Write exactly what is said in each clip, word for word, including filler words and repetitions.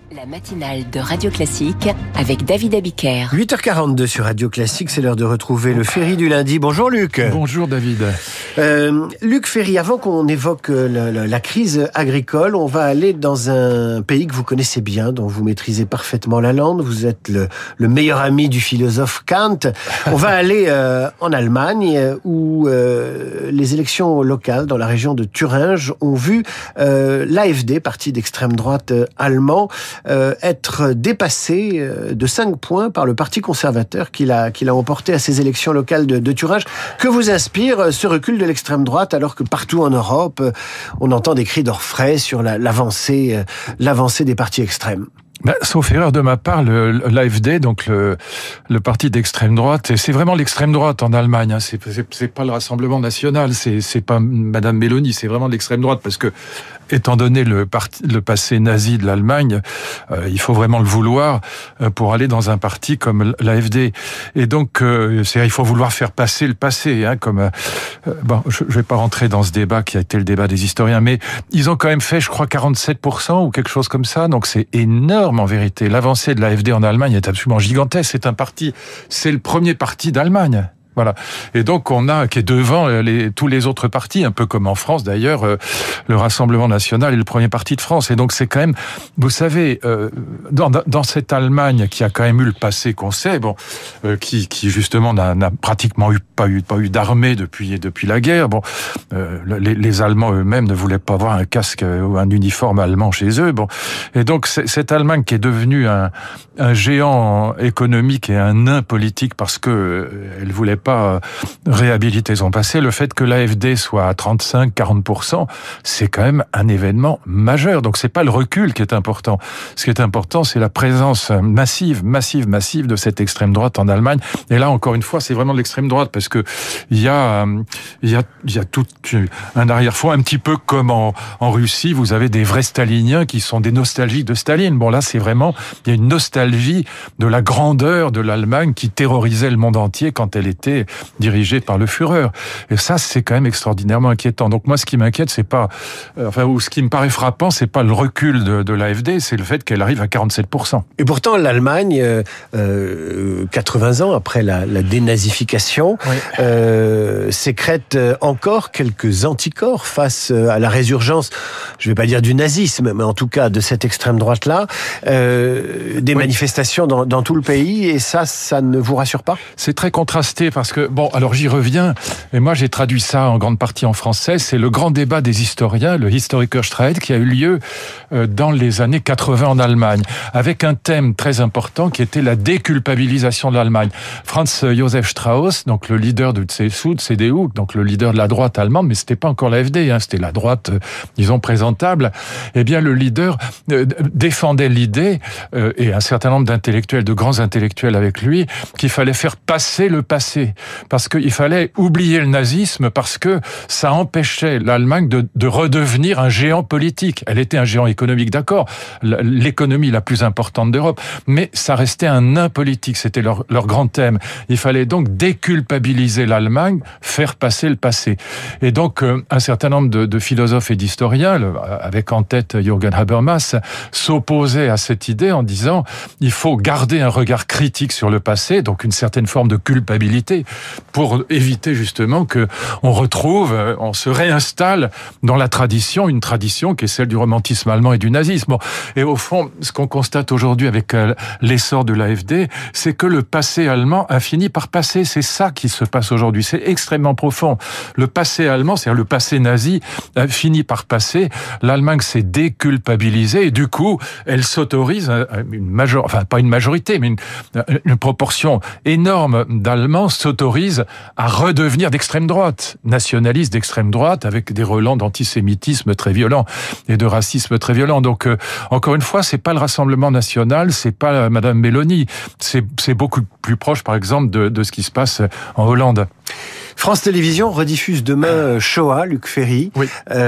La matinale de Radio Classique avec David Abiker. huit heures quarante-deux sur Radio Classique, c'est l'heure de retrouver le Ferry du lundi. Bonjour Luc. Bonjour David. Euh, Luc Ferry, avant qu'on évoque la, la, la crise agricole, on va aller dans un pays que vous connaissez bien, dont vous maîtrisez parfaitement la langue. Vous êtes le, le meilleur ami du philosophe Kant. On va aller euh, en Allemagne, où euh, les élections locales dans la région de Thuringe ont vu euh, l'A F D, parti d'extrême droite euh, allemand, Euh, être dépassé euh, de cinq points par le Parti conservateur qui l'a, qui l'a emporté à ces élections locales de, de Thuringe. Que vous inspire euh, ce recul de l'extrême droite alors que partout en Europe, euh, on entend des cris d'orfraie sur la, l'avancée, euh, l'avancée des partis extrêmes? Ben, sauf erreur de ma part, le, l'A F D, donc le, le parti d'extrême droite, et c'est vraiment l'extrême droite en Allemagne. Hein, c'est, c'est, c'est pas le Rassemblement national, c'est, c'est pas Madame Meloni, c'est vraiment l'extrême droite, parce que étant donné le, parti, le passé nazi de l'Allemagne, euh, il faut vraiment le vouloir euh, pour aller dans un parti comme l'A F D. Et donc, euh, c'est, il faut vouloir faire passer le passé. Hein, comme euh, bon, je, je vais pas rentrer dans ce débat qui a été le débat des historiens, mais ils ont quand même fait, je crois, quarante-sept pour cent ou quelque chose comme ça. Donc, c'est énorme en vérité. L'avancée de l'A F D en Allemagne est absolument gigantesque. C'est un parti, c'est le premier parti d'Allemagne. Voilà. Et donc, on a, qui est devant les, tous les autres partis, un peu comme en France d'ailleurs, euh, le Rassemblement national est le premier parti de France. Et donc, c'est quand même, vous savez, euh, dans, dans cette Allemagne qui a quand même eu le passé qu'on sait, bon, euh, qui, qui justement n'a, n'a pratiquement eu, pas eu, pas eu d'armée depuis, depuis la guerre. Bon, euh, les, les Allemands eux-mêmes ne voulaient pas avoir un casque ou un uniforme allemand chez eux. Bon. Et donc, c'est, cette Allemagne qui est devenue un, un géant économique et un nain politique parce que euh, elle voulait pas réhabiliter son passé, le fait que l'A F D soit à trente-cinq à quarante pour cent, c'est quand même un événement majeur. Donc c'est pas le recul qui est important. Ce qui est important, c'est la présence massive, massive, massive de cette extrême droite en Allemagne. Et là, encore une fois, c'est vraiment de l'extrême droite parce que il y a, il y a, il y a tout un arrière-fond, un petit peu comme en, en Russie, vous avez des vrais staliniens qui sont des nostalgiques de Staline. Bon, là, c'est vraiment, il y a une nostalgie de la grandeur de l'Allemagne qui terrorisait le monde entier quand elle était dirigé par le Führer. Et ça, c'est quand même extraordinairement inquiétant. Donc moi, ce qui m'inquiète, c'est pas, euh, enfin, ou ce qui me paraît frappant, c'est pas le recul de, de l'A F D, c'est le fait qu'elle arrive à quarante-sept pour cent. Et pourtant, l'Allemagne, euh, euh, quatre-vingts ans après la, la dénazification, oui. euh, sécrète encore quelques anticorps face à la résurgence, je vais pas dire du nazisme, mais en tout cas de cette extrême droite-là, euh, des oui. manifestations dans, dans tout le pays, et ça, ça ne vous rassure pas? C'est très contrasté parce que, bon, alors j'y reviens, et moi j'ai traduit ça en grande partie en français, c'est le grand débat des historiens, le Historikerstreit, qui a eu lieu dans les années quatre-vingts en Allemagne, avec un thème très important qui était la déculpabilisation de l'Allemagne. Franz Josef Strauss, donc le leader de C S U, de C D U, donc le leader de la droite allemande, mais c'était pas encore l'A F D, hein, c'était la droite, disons, présentable, eh bien le leader euh, défendait l'idée, euh, et un certain nombre d'intellectuels, de grands intellectuels avec lui, qu'il fallait faire passer le passé, parce qu'il fallait oublier le nazisme, parce que ça empêchait l'Allemagne de, de redevenir un géant politique. Elle était un géant économique, d'accord, l'économie la plus importante d'Europe, mais ça restait un nain politique, c'était leur, leur grand thème. Il fallait donc déculpabiliser l'Allemagne, faire passer le passé. Et donc, euh, un certain nombre de, de philosophes et d'historiens, le, avec en tête Jürgen Habermas, s'opposaient à cette idée en disant il faut garder un regard critique sur le passé, donc une certaine forme de culpabilité, pour éviter justement que on retrouve, on se réinstalle dans la tradition, une tradition qui est celle du romantisme allemand et du nazisme. Bon, et au fond, ce qu'on constate aujourd'hui avec l'essor de l'A F D, c'est que le passé allemand a fini par passer. C'est ça qui se passe aujourd'hui. C'est extrêmement profond. Le passé allemand, c'est-à-dire le passé nazi, a fini par passer. L'Allemagne s'est déculpabilisée et du coup, elle s'autorise une major, enfin pas une majorité, mais une, une proportion énorme d'Allemands s'autorisent à redevenir d'extrême droite, nationalistes d'extrême droite, avec des relents d'antisémitisme très violents et de racisme très violent. Donc, euh, encore une fois, c'est pas le Rassemblement national, c'est pas Madame Meloni, c'est, c'est beaucoup plus proche, par exemple, de, de ce qui se passe en Hollande. France Télévisions rediffuse demain Shoah, Luc Ferry, oui.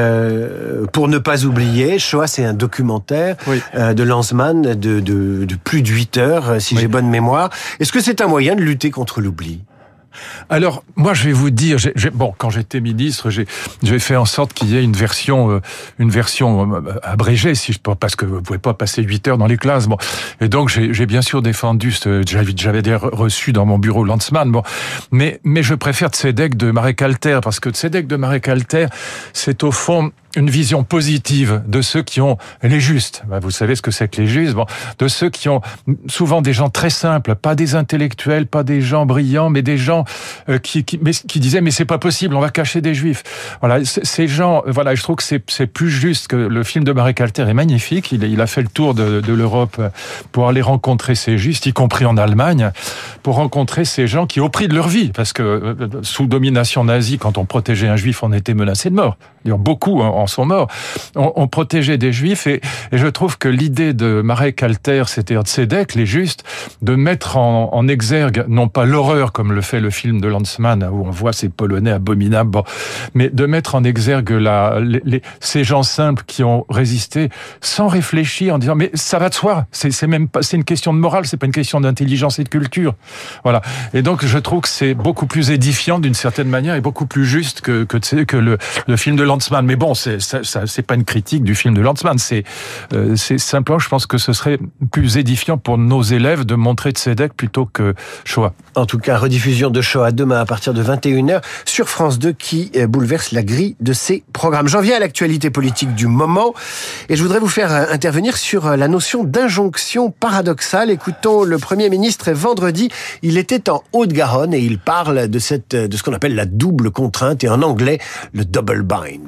euh, pour ne pas oublier. Shoah, c'est un documentaire oui. euh, de Lanzmann de, de, de plus de huit heures, si oui. j'ai bonne mémoire. Est-ce que c'est un moyen de lutter contre l'oubli ? Alors, moi, je vais vous dire, j'ai, j'ai, bon, quand j'étais ministre, j'ai, j'ai fait en sorte qu'il y ait une version, euh, une version euh, abrégée, si je peux, parce que vous pouvez pas passer huit heures dans les classes. Bon, et donc j'ai, j'ai bien sûr défendu, ce, j'avais, j'avais des reçus dans mon bureau Landsman. Bon, mais mais je préfère Tzedek de Marek-Alter, parce que Tzedek de Marek-Alter, c'est au fond une vision positive de ceux qui ont les justes. Vous savez ce que c'est que les justes. Bon, de ceux qui ont souvent des gens très simples, pas des intellectuels, pas des gens brillants, mais des gens euh, qui qui, mais, qui disaient mais c'est pas possible, on va cacher des juifs. Voilà, ces gens. Voilà, je trouve que c'est c'est plus juste que le film de Marek-Alter est magnifique. Il il a fait le tour de, de l'Europe pour aller rencontrer ces justes, y compris en Allemagne, pour rencontrer ces gens qui, au prix de leur vie, parce que euh, sous domination nazie, quand on protégeait un juif, on était menacé de mort. D'ailleurs, beaucoup en sont morts. On, on protégeait des juifs et, et je trouve que l'idée de Marek-Alter, c'était Tzedek, les justes, de mettre en, en exergue, non pas l'horreur comme le fait le film de Landsman, où on voit ces Polonais abominables, bon, mais de mettre en exergue la, les, les, ces gens simples qui ont résisté sans réfléchir, en disant mais ça va de soi, c'est, c'est même pas, c'est une question de morale, c'est pas une question d'intelligence et de culture. Voilà. Et donc je trouve que c'est beaucoup plus édifiant d'une certaine manière et beaucoup plus juste que, que, que le, le film de Landsman. Mais bon, c'est, ça, ça, c'est pas une critique du film de Landsman. C'est, euh, c'est simplement, je pense que ce serait plus édifiant pour nos élèves de montrer Tzedek plutôt que Shoah. En tout cas, rediffusion de Shoah demain à partir de vingt et une heures sur France deux qui bouleverse la grille de ces programmes. J'en viens à l'actualité politique du moment et je voudrais vous faire intervenir sur la notion d'injonction paradoxale. Écoutons le Premier ministre vendredi. Il était en Haute-Garonne et il parle de cette, de ce qu'on appelle la double contrainte et en anglais, le double bind.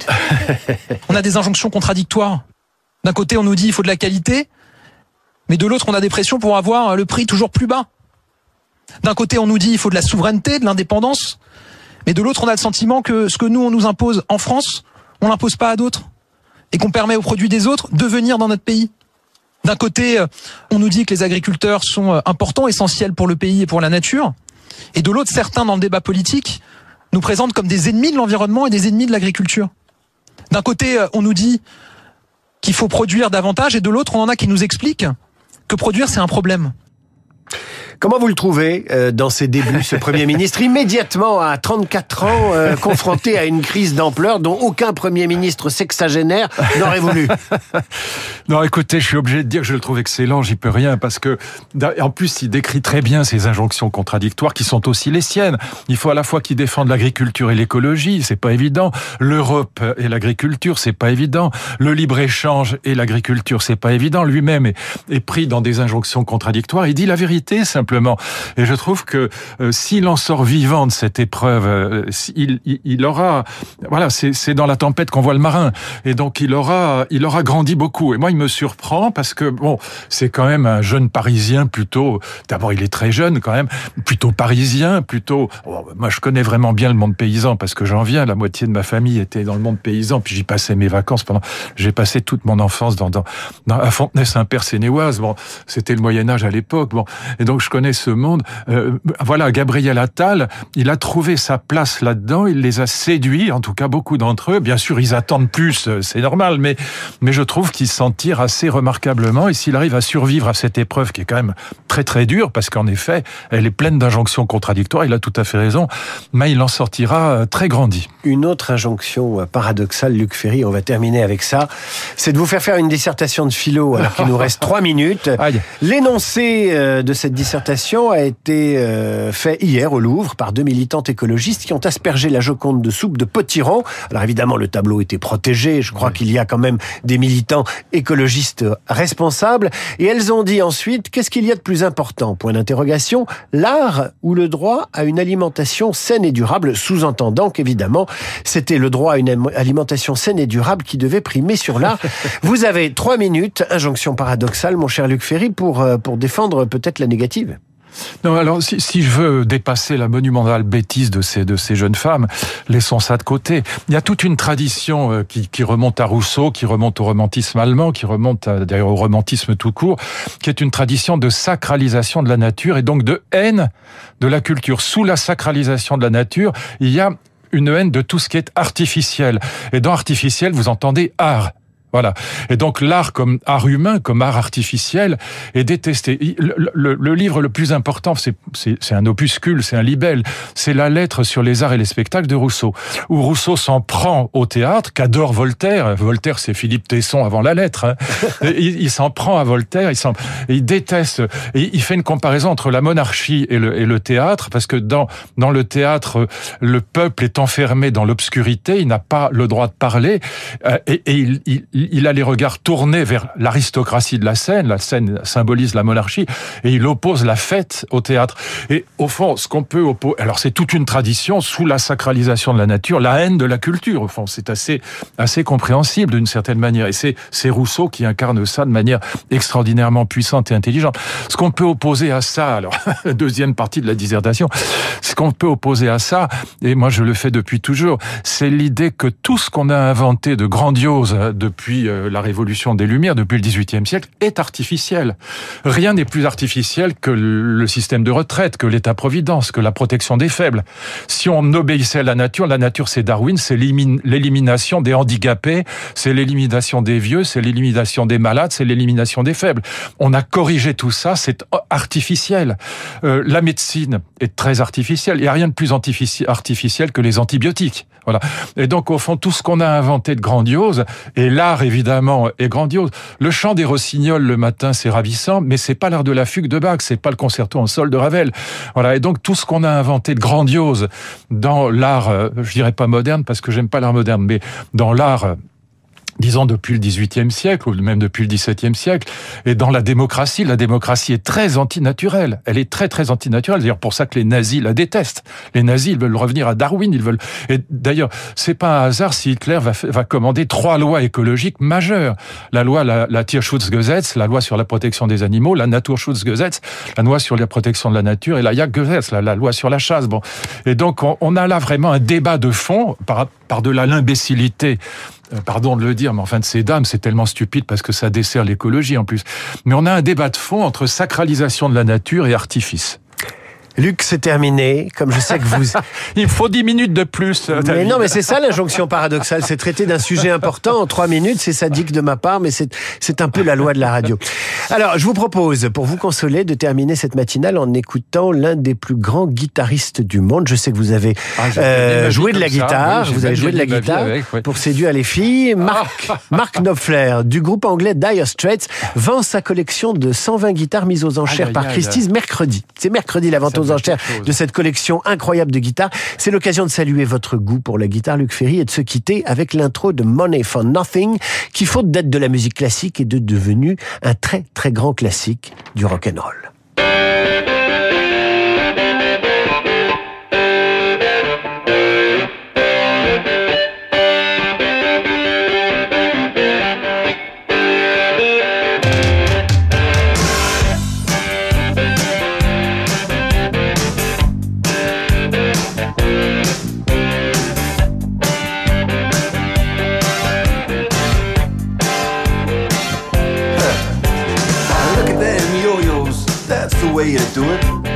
On a des injonctions contradictoires. D'un côté, on nous dit il faut de la qualité, mais de l'autre, on a des pressions pour avoir le prix toujours plus bas. D'un côté, on nous dit il faut de la souveraineté, de l'indépendance, mais de l'autre, on a le sentiment que ce que nous, on nous impose en France, on l'impose pas à d'autres, et qu'on permet aux produits des autres de venir dans notre pays. D'un côté, on nous dit que les agriculteurs sont importants, essentiels pour le pays et pour la nature, et de l'autre, certains dans le débat politique nous présentent comme des ennemis de l'environnement et des ennemis de l'agriculture. D'un côté, on nous dit qu'il faut produire davantage, et de l'autre, on en a qui nous expliquent que produire, c'est un problème. Comment vous le trouvez euh, dans ses débuts, ce Premier ministre, immédiatement à trente-quatre ans, euh, confronté à une crise d'ampleur dont aucun Premier ministre sexagénaire n'aurait voulu? Non, écoutez, je suis obligé de dire que je le trouve excellent, j'y peux rien, parce que, en plus, il décrit très bien ces injonctions contradictoires qui sont aussi les siennes. Il faut à la fois qu'il défende l'agriculture et l'écologie, c'est pas évident. L'Europe et l'agriculture, c'est pas évident. Le libre-échange et l'agriculture, c'est pas évident. Lui-même est, est pris dans des injonctions contradictoires. Il dit la vérité, simplement. Et je trouve que euh, s'il en sort vivant de cette épreuve, euh, il, il, il aura, voilà, c'est, c'est dans la tempête qu'on voit le marin. Et donc il aura, il aura grandi beaucoup. Et moi, il me surprend parce que bon, c'est quand même un jeune Parisien plutôt. D'abord, il est très jeune quand même, plutôt parisien, plutôt. Oh, moi, je connais vraiment bien le monde paysan parce que j'en viens. La moitié de ma famille était dans le monde paysan, puis j'y passais mes vacances pendant. J'ai passé toute mon enfance dans, dans, dans à Fontenay-Saint-Père-Sénéoise. Bon, c'était le Moyen Âge à l'époque. Bon, et donc je connais ce monde. Euh, voilà, Gabriel Attal, il a trouvé sa place là-dedans, il les a séduits, en tout cas beaucoup d'entre eux. Bien sûr, ils attendent plus, c'est normal, mais mais je trouve qu'il s'en tire assez remarquablement. Et s'il arrive à survivre à cette épreuve qui est quand même très très dure, parce qu'en effet, elle est pleine d'injonctions contradictoires, il a tout à fait raison, mais il en sortira très grandi. Une autre injonction paradoxale, Luc Ferry, on va terminer avec ça, c'est de vous faire faire une dissertation de philo alors qu'il nous reste trois minutes. Aïe. L'énoncé de cette dissertation a été euh, fait hier au Louvre par deux militantes écologistes qui ont aspergé la Joconde de soupe de potiron. Alors évidemment, le tableau était protégé. Je crois oui. qu'il y a quand même des militants écologistes responsables. Et elles ont dit ensuite, qu'est-ce qu'il y a de plus important? Point d'interrogation. L'art ou le droit à une alimentation saine et durable, sous-entendant qu'évidemment, c'était le droit à une alimentation saine et durable qui devait primer sur l'art. Vous avez trois minutes, injonction paradoxale, mon cher Luc Ferry, pour, pour défendre peut-être la négative. Non, alors si, si je veux dépasser la monumentale bêtise de ces de ces jeunes femmes, laissons ça de côté. Il y a toute une tradition euh, qui, qui remonte à Rousseau, qui remonte au romantisme allemand, qui remonte à, d'ailleurs au romantisme tout court, qui est une tradition de sacralisation de la nature et donc de haine de la culture. Sous la sacralisation de la nature, il y a une haine de tout ce qui est artificiel. Et dans artificiel, vous entendez art. Voilà. Et donc l'art comme art humain, comme art artificiel, est détesté. Le, le, le livre le plus important, c'est, c'est, c'est un opuscule, c'est un libelle, c'est la lettre sur les arts et les spectacles de Rousseau, où Rousseau s'en prend au théâtre, qu'adore Voltaire. Voltaire, c'est Philippe Tesson avant la lettre. Hein. il, il s'en prend à Voltaire, il, s'en, il déteste. Et il fait une comparaison entre la monarchie et le, et le théâtre, parce que dans, dans le théâtre, le peuple est enfermé dans l'obscurité, il n'a pas le droit de parler, et, et il, il il a les regards tournés vers l'aristocratie de la scène. La scène symbolise la monarchie, et il oppose la fête au théâtre. Et au fond, ce qu'on peut opposer... Alors, c'est toute une tradition sous la sacralisation de la nature, la haine de la culture. Au fond, c'est assez, assez compréhensible d'une certaine manière. Et c'est, c'est Rousseau qui incarne ça de manière extraordinairement puissante et intelligente. Ce qu'on peut opposer à ça, alors, deuxième partie de la dissertation, ce qu'on peut opposer à ça, et moi je le fais depuis toujours, c'est l'idée que tout ce qu'on a inventé de grandiose depuis la Révolution des Lumières, depuis le dix-huitième siècle, est artificiel. Rien n'est plus artificiel que le système de retraite, que l'État-providence, que la protection des faibles. Si on obéissait à la nature, la nature c'est Darwin, c'est l'élimination des handicapés, c'est l'élimination des vieux, c'est l'élimination des malades, c'est l'élimination des faibles. On a corrigé tout ça, c'est artificiel. Euh, la médecine est très artificielle. Il n'y a rien de plus artificiel que les antibiotiques. Voilà. Et donc, au fond, tout ce qu'on a inventé de grandiose, et l'art, évidemment, est grandiose. Le chant des rossignols le matin, c'est ravissant, mais c'est pas l'art de la fugue de Bach, c'est pas le concerto en sol de Ravel. Voilà. Et donc, tout ce qu'on a inventé de grandiose dans l'art, je dirais pas moderne, parce que j'aime pas l'art moderne, mais dans l'art, disons depuis le dix-huitième siècle, ou même depuis le dix-septième siècle, et dans la démocratie, la démocratie est très antinaturelle. Elle est très très antinaturelle. C'est d'ailleurs pour ça que les nazis la détestent. Les nazis, ils veulent revenir à Darwin, ils veulent... Et d'ailleurs, c'est pas un hasard si Hitler va, va commander trois lois écologiques majeures. La loi, la, la Tierschutzgesetz, la loi sur la protection des animaux, la Naturschutzgesetz, la loi sur la protection de la nature, et la Jagdgesetz, la, la loi sur la chasse. Bon. Et donc, on, on a là vraiment un débat de fond, par, par-delà l'imbécilité, pardon de le dire, mais enfin de ces dames, c'est tellement stupide parce que ça dessert l'écologie en plus. Mais on a un débat de fond entre sacralisation de la nature et artifice. Luc, c'est terminé. Comme je sais que vous... Il me faut dix minutes de plus. Mais David. non, mais c'est ça l'injonction paradoxale. C'est traiter d'un sujet important en trois minutes. C'est sadique de ma part, mais c'est, c'est un peu la loi de la radio. Alors, je vous propose, pour vous consoler, de terminer cette matinale en écoutant l'un des plus grands guitaristes du monde. Je sais que vous avez ah, euh, joué de la guitare. Oui, vous avez joué de la guitare avec, ouais. pour séduire les filles. Mark, ah. Mark Knopfler, du groupe anglais Dire Straits, vend sa collection de cent vingt guitares mises aux enchères aïe, par aïe, Christie's aïe. mercredi. C'est mercredi la vente aux enchères de cette collection incroyable de guitares. C'est l'occasion de saluer votre goût pour la guitare, Luc Ferry, et de se quitter avec l'intro de Money for Nothing, qui, faute d'être de la musique classique, est de devenu un très très grand classique du rock'n'roll. Way to do it.